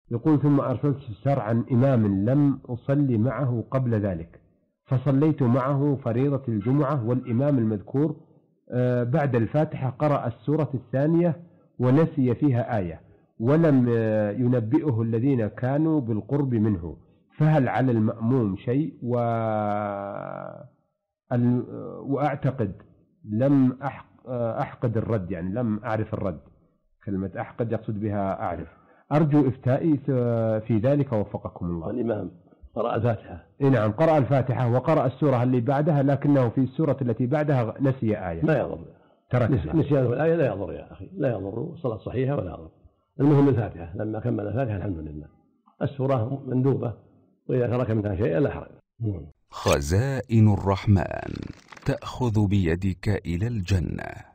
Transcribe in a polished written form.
يقول ثم أرسلت سرعا إمام لم أصلي معه قبل ذلك، فصليت معه فريضة الجمعة، والإمام المذكور بعد الفاتحة قرأ السورة الثانية ونسي فيها آية، ولم ينبئه الذين كانوا بالقرب منه، فهل على المأموم شيء؟ وأعتقد لم أحقد الرد، يعني لم أعرف الرد، كلمة أحقد يقصد بها أعرف. أرجو إفتائي في ذلك ووفقكم الله. الإمام قرأ الفاتحة. نعم، قرأ الفاتحة وقرأ السورة اللي بعدها، لكنه في السورة التي بعدها نسي آية. لا يضر، نسيان الآية لا يضر يا أخي، لا يضر، الصلاة صحيحة ولا يضر. المهم الفاتحة، لما كمل الفاتحة الحمد لله. السورة مندوبة، وإذا ترك منها شيئا لا حرج. خزائن الرحمن تأخذ بيدك إلى الجنة.